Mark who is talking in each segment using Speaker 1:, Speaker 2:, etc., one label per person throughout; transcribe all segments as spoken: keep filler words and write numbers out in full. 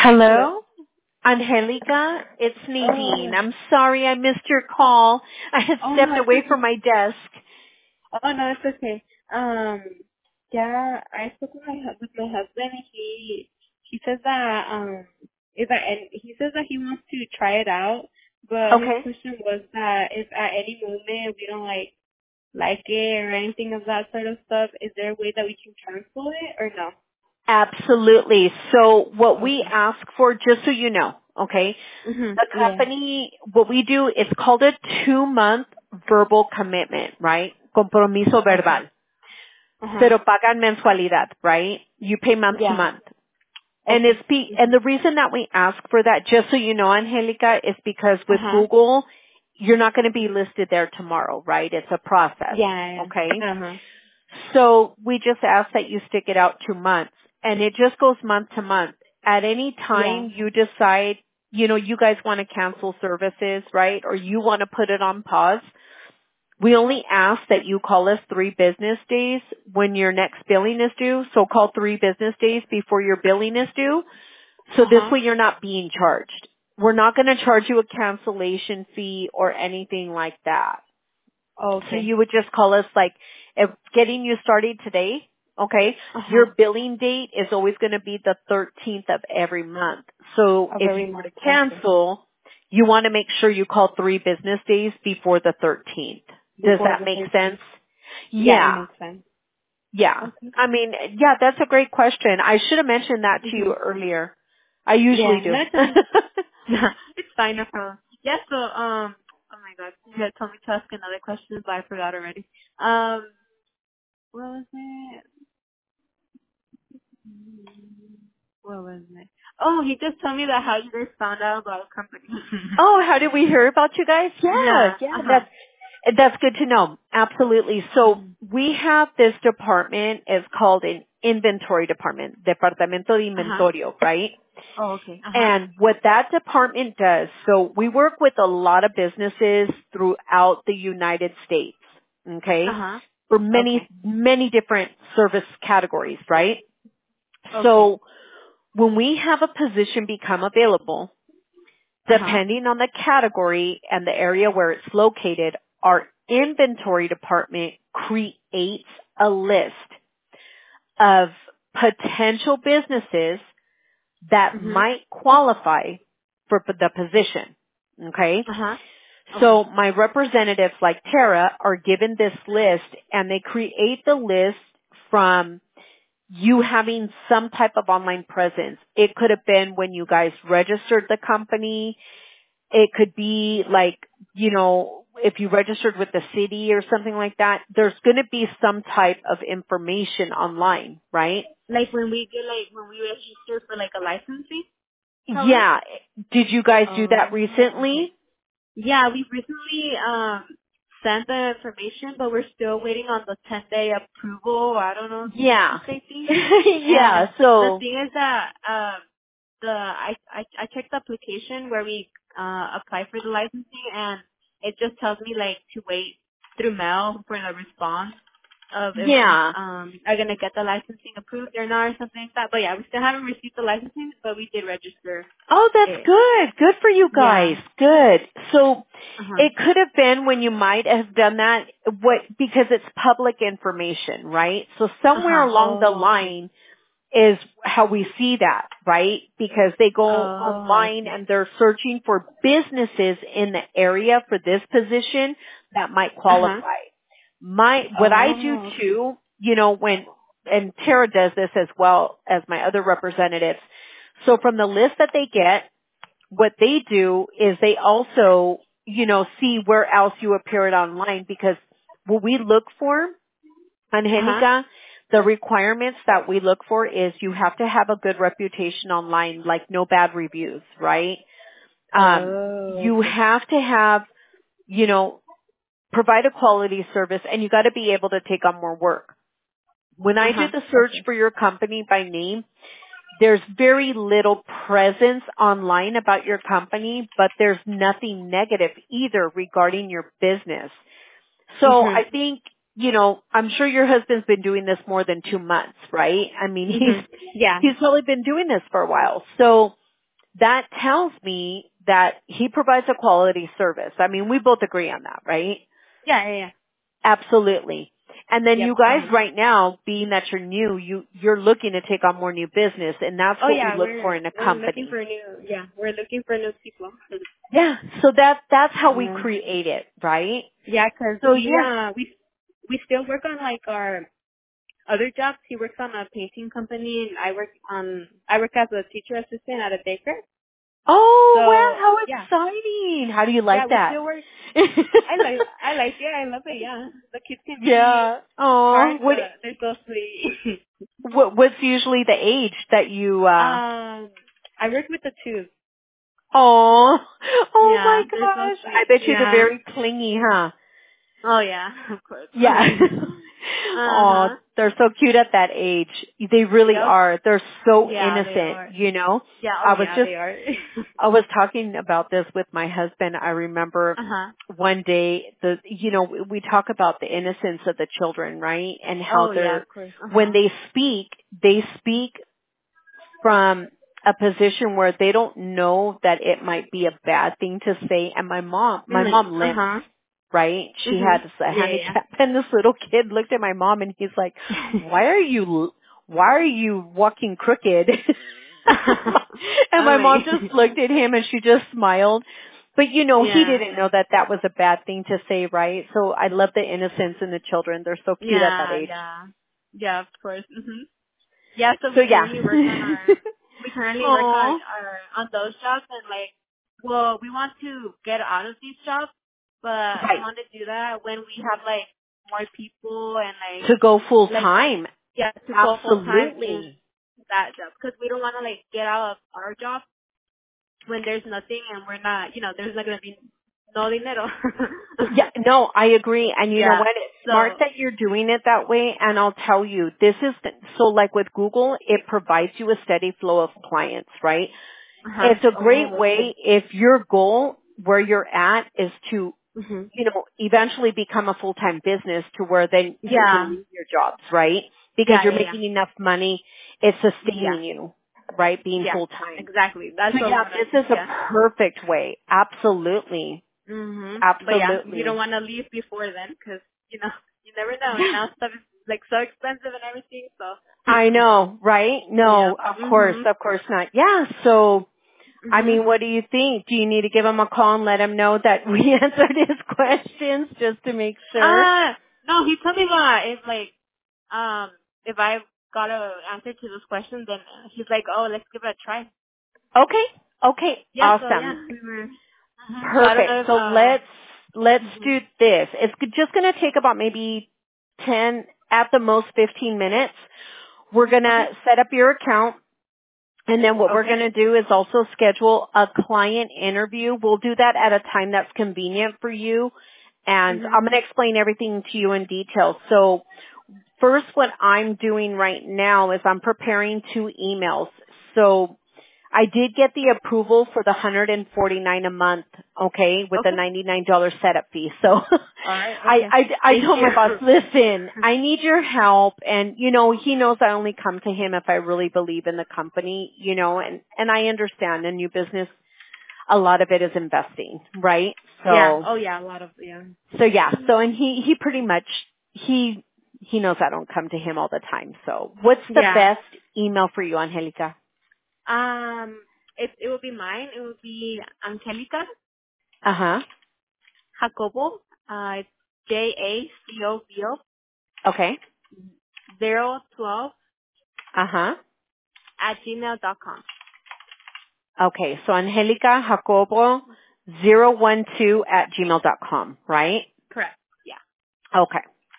Speaker 1: Hello?
Speaker 2: Hello? Angelica, it's
Speaker 1: Oh,
Speaker 2: Nadine. I'm sorry I missed your call. I had
Speaker 1: oh
Speaker 2: stepped
Speaker 1: no, it's
Speaker 2: away from
Speaker 1: okay.
Speaker 2: my desk.
Speaker 1: Oh no, it's okay. Um, yeah, I spoke with my hu- with my husband, and he he says that um, is that and he says that he wants to try it out, but his
Speaker 2: Okay.
Speaker 1: question was that if at any moment we don't like like it or anything of that sort of stuff, is there a way that we can cancel it or no?
Speaker 2: Absolutely. So what we
Speaker 1: Okay.
Speaker 2: ask for, just so you know, okay,
Speaker 1: Mhm.
Speaker 2: the
Speaker 1: Yeah.
Speaker 2: company, what we do, it's called a two-month verbal commitment, right? Compromiso
Speaker 1: Okay.
Speaker 2: verbal.
Speaker 1: Uh huh.
Speaker 2: Pero pagan mensualidad, right? You pay month to
Speaker 1: Yeah.
Speaker 2: month. And it's
Speaker 1: Okay.
Speaker 2: be, and
Speaker 1: Mhm.
Speaker 2: the reason that we ask for that, just so you know, Angelica, is because
Speaker 1: Uh
Speaker 2: with
Speaker 1: huh.
Speaker 2: Google, you're not going to be listed there tomorrow, right? It's a process,
Speaker 1: Yeah.
Speaker 2: okay?
Speaker 1: Uh huh.
Speaker 2: So we just ask that you stick it out two months, and it just goes month to month. At any
Speaker 1: Yeah.
Speaker 2: time you decide, you know, you guys want to cancel services, right? Or you want to put it on pause, we only ask that you call us three business days when your next billing is due. So call three business days before your billing is due. So
Speaker 1: Uh
Speaker 2: this
Speaker 1: huh.
Speaker 2: way you're not being charged. We're not going to charge you a cancellation fee or anything like that. So
Speaker 1: Okay.
Speaker 2: you would just call us like, if getting you started today, okay,
Speaker 1: Uh huh.
Speaker 2: your billing date is always going to be the thirteenth of every month. So
Speaker 1: Of
Speaker 2: if you
Speaker 1: every
Speaker 2: were to
Speaker 1: month. Okay.
Speaker 2: cancel, you want to make sure you call three business days before the thirteenth. Does
Speaker 1: Before
Speaker 2: that
Speaker 1: the
Speaker 2: make sense?
Speaker 1: thirteenth. Yeah, it
Speaker 2: Yeah.
Speaker 1: makes sense.
Speaker 2: Yeah.
Speaker 1: Okay.
Speaker 2: I mean, yeah, that's a great question. I should have mentioned that to you
Speaker 1: Mhm.
Speaker 2: earlier. I usually
Speaker 1: Yeah.
Speaker 2: do.
Speaker 1: No, it's okay. It's fine. No problem. Yeah. So, um. Oh my God. You had told me to ask another question, but I forgot already. Um. What was it? What was it? Oh, he just told me that how you guys found out about a company.
Speaker 2: Oh, how did we hear about you guys? Yeah,
Speaker 1: Yeah.
Speaker 2: yeah,
Speaker 1: Uh huh.
Speaker 2: that's that's good to know. Absolutely. So
Speaker 1: Mhm.
Speaker 2: we have this department. It's called an inventory department, Departamento de
Speaker 1: Uh huh.
Speaker 2: Inventario, right?
Speaker 1: Oh, okay. Uh huh.
Speaker 2: And what that department does, so we work with a lot of businesses throughout the United States,
Speaker 1: Uh
Speaker 2: okay,
Speaker 1: huh.
Speaker 2: for many,
Speaker 1: Okay.
Speaker 2: many different service categories, right?
Speaker 1: Okay.
Speaker 2: So when we have a position become available,
Speaker 1: Uh huh.
Speaker 2: depending on the category and the area where it's located, our inventory department creates a list of potential businesses that
Speaker 1: Mhm.
Speaker 2: might qualify for the position. Okay?
Speaker 1: Uh huh.
Speaker 2: So
Speaker 1: Okay.
Speaker 2: my representatives like Tara are given this list and they create the list from you having some type of online presence. It could have been when you guys registered the company. It could be like, you know, if you registered with the city or something like that, there's going to be some type of information online, right?
Speaker 1: Like when we get like when we register for like a licensing, probably.
Speaker 2: Yeah. Did you guys do that
Speaker 1: Oh, okay.
Speaker 2: recently?
Speaker 1: Yeah, we've recently um sent the information, but we're still waiting on the ten day approval. I don't know to
Speaker 2: Yeah.
Speaker 1: say things. And
Speaker 2: yeah.
Speaker 1: the
Speaker 2: So,
Speaker 1: thing is that um the I I I checked the application where we uh apply for the licensing, and it just tells me like to wait through mail for the response of if we
Speaker 2: yeah.
Speaker 1: um are gonna get the licensing approved or not or something like that. But yeah, we still haven't received the licensing, but we did register
Speaker 2: Oh, that's
Speaker 1: it.
Speaker 2: good. Good for you
Speaker 1: Yeah.
Speaker 2: guys. Good. So,
Speaker 1: Uh huh.
Speaker 2: it could have been when you might have done that, what, because it's public information, right? So
Speaker 1: Uh
Speaker 2: somewhere
Speaker 1: huh.
Speaker 2: along the
Speaker 1: Oh, okay.
Speaker 2: line, is how we see that, right? Because they go
Speaker 1: Oh,
Speaker 2: online
Speaker 1: okay.
Speaker 2: and they're searching for businesses in the area for this position that might
Speaker 1: Uh huh.
Speaker 2: qualify. My, what I do
Speaker 1: Oh, okay.
Speaker 2: too, you know, when, and Tara does this as well as my other representatives. So from the list that they get, what they do is they also, you know, see where else you appeared online because what we look for,
Speaker 1: Uh huh.
Speaker 2: Angelica, the requirements that we look for is you have to have a good reputation online, like no bad reviews, right? Um,
Speaker 1: Oh,
Speaker 2: you
Speaker 1: okay.
Speaker 2: have to have, you know, provide a quality service and you got to be able to take on more work. When
Speaker 1: Uh
Speaker 2: I do
Speaker 1: huh.
Speaker 2: the search
Speaker 1: Okay.
Speaker 2: for your company by name, there's very little presence online about your company, but there's nothing negative either regarding your business. So
Speaker 1: Mhm.
Speaker 2: I think, you know, I'm sure your husband's been doing this more than two months, right? I mean, he's,
Speaker 1: Mhm. Yeah.
Speaker 2: he's probably been doing this for a while. So that tells me that he provides a quality service. I mean, we both agree on that, right?
Speaker 1: Yeah, yeah, yeah.
Speaker 2: Absolutely. And then
Speaker 1: Yep.
Speaker 2: you guys
Speaker 1: Uh-huh.
Speaker 2: right now, being that you're new, you, you're looking to take on more new business, and that's
Speaker 1: Oh
Speaker 2: what we
Speaker 1: yeah,
Speaker 2: look for
Speaker 1: we're
Speaker 2: in a
Speaker 1: we're looking
Speaker 2: company.
Speaker 1: for new. Yeah, we're looking for new people.
Speaker 2: Yeah. So that, that's how we
Speaker 1: Yeah.
Speaker 2: create it, right?
Speaker 1: Yeah, 'cause
Speaker 2: So
Speaker 1: we
Speaker 2: yeah.
Speaker 1: uh we we still work on like our other jobs. He works on a painting company, and I work on I work as a teacher assistant at a daycare.
Speaker 2: Oh, wow,
Speaker 1: So
Speaker 2: how
Speaker 1: yeah,
Speaker 2: exciting. How do you
Speaker 1: yeah,
Speaker 2: like
Speaker 1: we
Speaker 2: that?
Speaker 1: still work. I like I like it. I love it. Yeah, the kids can be
Speaker 2: Yeah. Oh,
Speaker 1: hard,
Speaker 2: what,
Speaker 1: but they're so sweet.
Speaker 2: what, what's usually the age that you, uh,
Speaker 1: um, I work with the two.
Speaker 2: oh, oh
Speaker 1: Yeah,
Speaker 2: my
Speaker 1: they're so
Speaker 2: gosh. I
Speaker 1: sweet.
Speaker 2: bet you they're
Speaker 1: Yeah.
Speaker 2: very clingy, huh?
Speaker 1: Oh yeah, of course.
Speaker 2: Yeah.
Speaker 1: uh
Speaker 2: Oh,
Speaker 1: huh.
Speaker 2: they're so cute at that age. They really
Speaker 1: Yep.
Speaker 2: are. They're so
Speaker 1: Yeah, they
Speaker 2: innocent,
Speaker 1: are.
Speaker 2: you know?
Speaker 1: Yeah.
Speaker 2: I
Speaker 1: Oh
Speaker 2: was
Speaker 1: yeah,
Speaker 2: just,
Speaker 1: they are.
Speaker 2: I was talking about this with my husband. I remember
Speaker 1: uh huh.
Speaker 2: one day the, you know, we talk about the innocence of the children, right? And how
Speaker 1: Oh yeah,
Speaker 2: they're,
Speaker 1: of course. Uh
Speaker 2: when
Speaker 1: huh.
Speaker 2: they speak, they speak from a position where they don't know that it might be a bad thing to say. And my mom, my
Speaker 1: Like,
Speaker 2: mom
Speaker 1: uh
Speaker 2: limps,
Speaker 1: huh.
Speaker 2: right? She
Speaker 1: Mhm.
Speaker 2: had a
Speaker 1: Yeah, yeah.
Speaker 2: handicap, and this little kid looked at my mom and he's like, why are you, why are you walking crooked? And
Speaker 1: I'm
Speaker 2: my mom
Speaker 1: like,
Speaker 2: just looked at him and she just smiled. But you know, he
Speaker 1: yeah,
Speaker 2: didn't know that that was a bad thing to say, right? So I love the innocence in the children. They're so cute at that
Speaker 1: yeah,
Speaker 2: age.
Speaker 1: yeah, yeah. Of course. Mhm. Yeah. So
Speaker 2: So
Speaker 1: we
Speaker 2: yeah.
Speaker 1: currently work on our we currently work on
Speaker 2: Aw.
Speaker 1: our on those jobs, and like, well, we want to get out of these jobs, but we
Speaker 2: Right.
Speaker 1: want to do that when we have like more people and like
Speaker 2: To go full
Speaker 1: like
Speaker 2: time.
Speaker 1: yeah, to go full time in
Speaker 2: Absolutely.
Speaker 1: that job, because we don't want to like get out of our job when there's nothing and we're not, you know, there's not gonna be no dinero.
Speaker 2: Yeah, no, I agree. And you know
Speaker 1: Yeah.
Speaker 2: what? It's smart
Speaker 1: So.
Speaker 2: that you're doing it that way. And I'll tell you, this is, the, so like with Google, it provides you a steady flow of clients, right?
Speaker 1: Uh huh.
Speaker 2: It's a great
Speaker 1: Oh,
Speaker 2: way
Speaker 1: okay.
Speaker 2: if your goal where you're at is to,
Speaker 1: Mhm.
Speaker 2: you know, eventually become a full-time business to where then you can
Speaker 1: Yeah.
Speaker 2: leave your jobs, right? Because
Speaker 1: Yeah.
Speaker 2: you're
Speaker 1: Yeah. Yeah.
Speaker 2: making enough money, it's
Speaker 1: Yeah.
Speaker 2: sustaining you, right? Being
Speaker 1: Yeah.
Speaker 2: full-time.
Speaker 1: Exactly. That's
Speaker 2: So
Speaker 1: what we
Speaker 2: yeah,
Speaker 1: wanna.
Speaker 2: this is
Speaker 1: Yeah.
Speaker 2: a perfect way. Absolutely.
Speaker 1: Mhm. But yeah, we don't
Speaker 2: Absolutely.
Speaker 1: want to leave before then, because you know you never know, and
Speaker 2: Yeah.
Speaker 1: now stuff is like so expensive and everything. So.
Speaker 2: I know, right?
Speaker 1: Yeah.
Speaker 2: No, of course,
Speaker 1: Mhm.
Speaker 2: of course not. Yeah, so, I
Speaker 1: Mhm.
Speaker 2: mean, what do you think? Do you need to give him a call and let him know that we answered his questions just to make sure?
Speaker 1: Uh no, he told me that if like um if I got a answer to those questions, then he's like, oh, let's give it a try.
Speaker 2: Okay, okay,
Speaker 1: Yeah. So yeah,
Speaker 2: awesome.
Speaker 1: we were. Mhm. So I don't
Speaker 2: Perfect.
Speaker 1: know if
Speaker 2: So
Speaker 1: uh.
Speaker 2: let's, let's
Speaker 1: Mhm.
Speaker 2: do this. It's g- just going to take about maybe ten, at the most fifteen minutes. We're going
Speaker 1: Okay.
Speaker 2: to set up your account. And then what we're
Speaker 1: Okay.
Speaker 2: going to do is also schedule a client interview. We'll do that at a time that's convenient for you. And
Speaker 1: Mhm.
Speaker 2: I'm going to explain everything to you in detail. So first, what I'm doing right now is I'm preparing two emails. So I did get the approval for the one hundred forty-nine a month, okay, with the
Speaker 1: Okay.
Speaker 2: ninety-nine dollars setup fee. So
Speaker 1: All right.
Speaker 2: I,
Speaker 1: Okay.
Speaker 2: I, I
Speaker 1: Thank
Speaker 2: told
Speaker 1: you.
Speaker 2: my boss, listen, I need your help. And, you know, he knows I only come to him if I really believe in the company, you know, and, and I understand in new business, a lot of it is investing, right?
Speaker 1: Yeah.
Speaker 2: So,
Speaker 1: Oh yeah. A lot of yeah.
Speaker 2: so yeah, so and he, he pretty much, he, he knows I don't come to him all the time. So what's the
Speaker 1: Yeah.
Speaker 2: best email for you, Angelica?
Speaker 1: Um. It it will be mine. It will be Angelica
Speaker 2: Uh huh.
Speaker 1: Jacobo. Uh, it's J A C O B O
Speaker 2: Okay.
Speaker 1: zero twelve
Speaker 2: Uh huh.
Speaker 1: at gmail dot com.
Speaker 2: Okay, so Angelica Jacobo zero one two at gmail dot com, right?
Speaker 1: Correct. Yeah.
Speaker 2: Okay.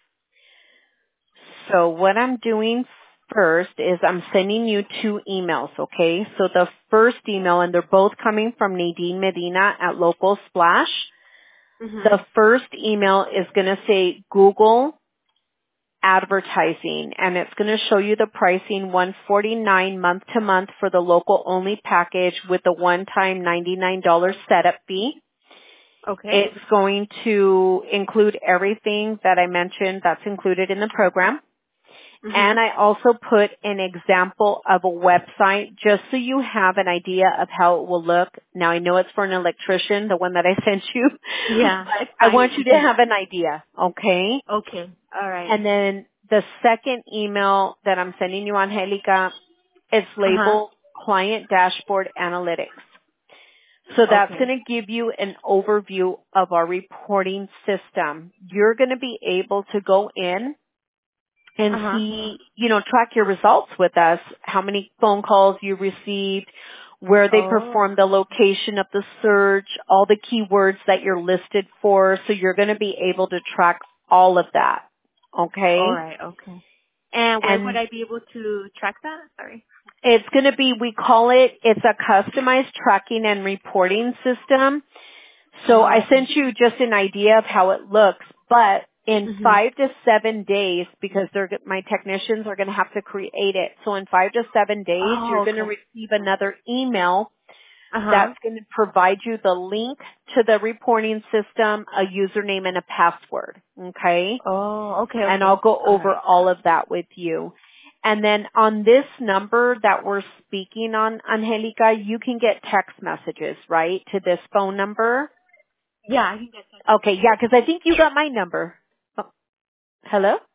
Speaker 2: So what I'm doing first is I'm sending you two emails, okay? So the first email, and they're both coming from Nadine Medina at Local Splash.
Speaker 1: Mhm.
Speaker 2: The first email is going to say Google advertising, and it's going to show you the pricing one forty-nine month to month for the local only package with the one time ninety-nine dollars setup fee.
Speaker 1: Okay.
Speaker 2: It's going to include everything that I mentioned that's included in the program. And I also put an example of a website just so you have an idea of how it will look. Now I know it's for an electrician, the one that I sent you.
Speaker 1: Yeah,
Speaker 2: But
Speaker 1: it's
Speaker 2: I
Speaker 1: fine.
Speaker 2: want you to have an idea, okay?
Speaker 1: Okay. All right.
Speaker 2: And then the second email that I'm sending you, Angelica, is
Speaker 1: Uh-huh.
Speaker 2: labeled Client Dashboard Analytics. So that's
Speaker 1: Okay.
Speaker 2: going to give you an overview of our reporting system. You're going to be able to go in and
Speaker 1: Uh-huh.
Speaker 2: see, you know, track your results with us, how many phone calls you received, where they
Speaker 1: Oh.
Speaker 2: performed the location of the search, all the keywords that you're listed for. So you're going to be able to track all of that. Okay?
Speaker 1: All right. Okay. And where would
Speaker 2: And
Speaker 1: I be able to track that? Sorry.
Speaker 2: it's going to be, we call it, it's a customized tracking and reporting system. So
Speaker 1: Oh,
Speaker 2: I
Speaker 1: okay.
Speaker 2: sent you just an idea of how it looks, but in
Speaker 1: Mhm.
Speaker 2: five to seven days, because they're, my technicians are going to have to create it. So in five to seven days, you're
Speaker 1: Oh,
Speaker 2: going to
Speaker 1: okay.
Speaker 2: receive another email
Speaker 1: Uh-huh.
Speaker 2: that's going to provide you the link to the reporting system, a username, and a password. Okay?
Speaker 1: Oh, okay,
Speaker 2: And
Speaker 1: okay.
Speaker 2: I'll go
Speaker 1: All
Speaker 2: over
Speaker 1: right.
Speaker 2: all of that with you. And then on this number that we're speaking on, Angelica, you can get text messages, right, to this phone number?
Speaker 1: Yeah, I can get that.
Speaker 2: Okay, yeah, 'cause I think you got my number. Oh, hello?